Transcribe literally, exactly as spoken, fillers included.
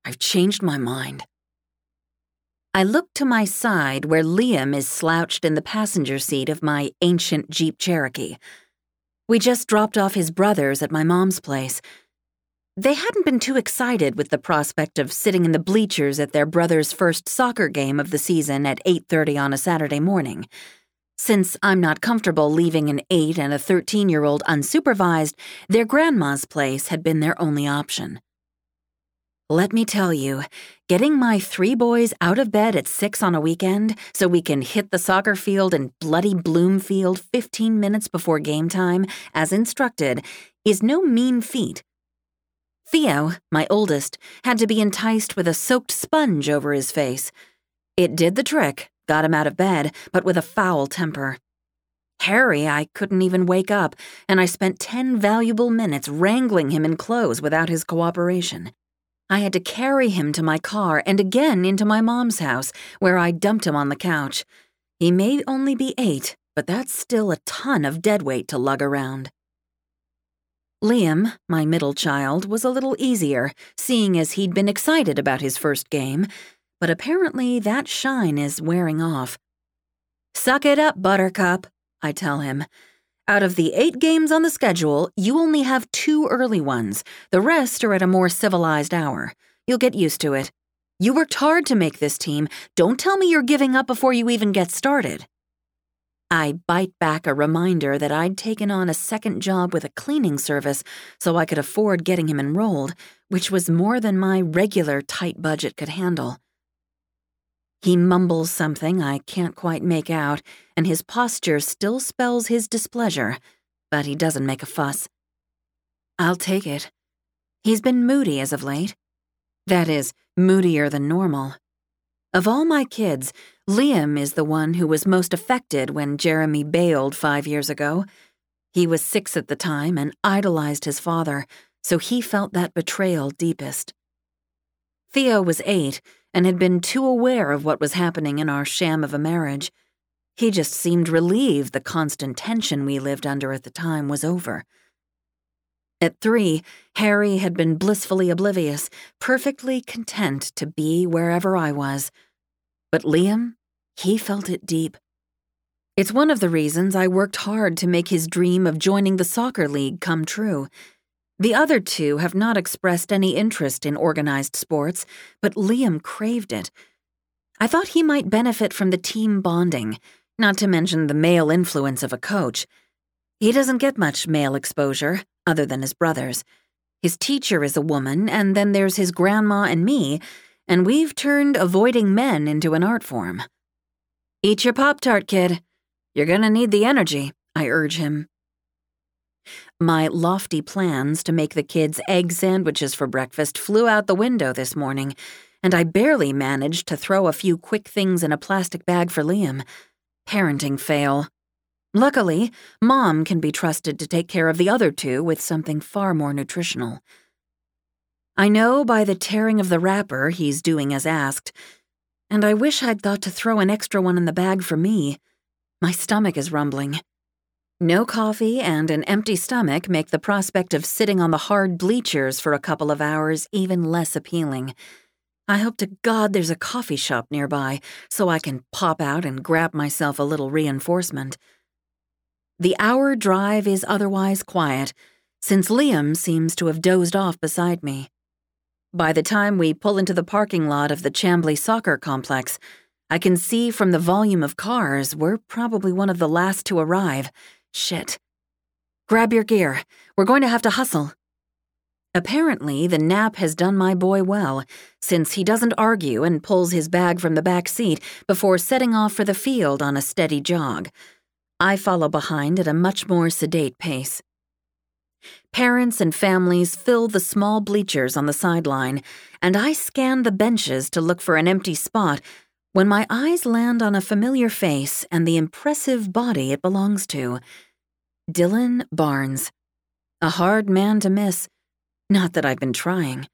I've changed my mind." I look to my side where Liam is slouched in the passenger seat of my ancient Jeep Cherokee. We just dropped off his brothers at my mom's place. They hadn't been too excited with the prospect of sitting in the bleachers at their brother's first soccer game of the season at eight thirty on a Saturday morning. Since I'm not comfortable leaving an eight and a thirteen-year-old unsupervised, their grandma's place had been their only option. Let me tell you, getting my three boys out of bed at six on a weekend so we can hit the soccer field in bloody Bloomfield fifteen minutes before game time, as instructed, is no mean feat. Theo, my oldest, had to be enticed with a soaked sponge over his face. It did the trick, got him out of bed, but with a foul temper. Harry, I couldn't even wake up, and I spent ten valuable minutes wrangling him in clothes without his cooperation. I had to carry him to my car and again into my mom's house, where I dumped him on the couch. He may only be eight, but that's still a ton of deadweight to lug around. Liam, my middle child, was a little easier, seeing as he'd been excited about his first game, but apparently that shine is wearing off. "Suck it up, Buttercup," I tell him. "Out of the eight games on the schedule, you only have two early ones. The rest are at a more civilized hour. You'll get used to it. You worked hard to make this team. Don't tell me you're giving up before you even get started." I bite back a reminder that I'd taken on a second job with a cleaning service so I could afford getting him enrolled, which was more than my regular tight budget could handle. He mumbles something I can't quite make out, and his posture still spells his displeasure, but he doesn't make a fuss. I'll take it. He's been moody as of late. That is, moodier than normal. Of all my kids, Liam is the one who was most affected when Jeremy bailed five years ago. He was six at the time and idolized his father, so he felt that betrayal deepest. Theo was eight and had been too aware of what was happening in our sham of a marriage. He just seemed relieved the constant tension we lived under at the time was over. At three, Harry had been blissfully oblivious, perfectly content to be wherever I was. But Liam, he felt it deep. It's one of the reasons I worked hard to make his dream of joining the soccer league come true. The other two have not expressed any interest in organized sports, but Liam craved it. I thought he might benefit from the team bonding, not to mention the male influence of a coach. He doesn't get much male exposure, other than his brothers. His teacher is a woman, and then there's his grandma and me, and we've turned avoiding men into an art form. "Eat your Pop-Tart, kid. You're gonna need the energy," I urge him. My lofty plans to make the kids egg sandwiches for breakfast flew out the window this morning, and I barely managed to throw a few quick things in a plastic bag for Liam. Parenting fail. Luckily, Mom can be trusted to take care of the other two with something far more nutritional. I know by the tearing of the wrapper he's doing as asked, and I wish I'd thought to throw an extra one in the bag for me. My stomach is rumbling. No coffee and an empty stomach make the prospect of sitting on the hard bleachers for a couple of hours even less appealing. I hope to God there's a coffee shop nearby so I can pop out and grab myself a little reinforcement. The hour drive is otherwise quiet, since Liam seems to have dozed off beside me. By the time we pull into the parking lot of the Chambly Soccer Complex, I can see from the volume of cars we're probably one of the last to arrive. Shit. Grab your gear. We're going to have to hustle. Apparently, the nap has done my boy well, since he doesn't argue and pulls his bag from the back seat before setting off for the field on a steady jog. I follow behind at a much more sedate pace. Parents and families fill the small bleachers on the sideline, and I scan the benches to look for an empty spot when my eyes land on a familiar face and the impressive body it belongs to. Dylan Barnes. A hard man to miss. Not that I've been trying.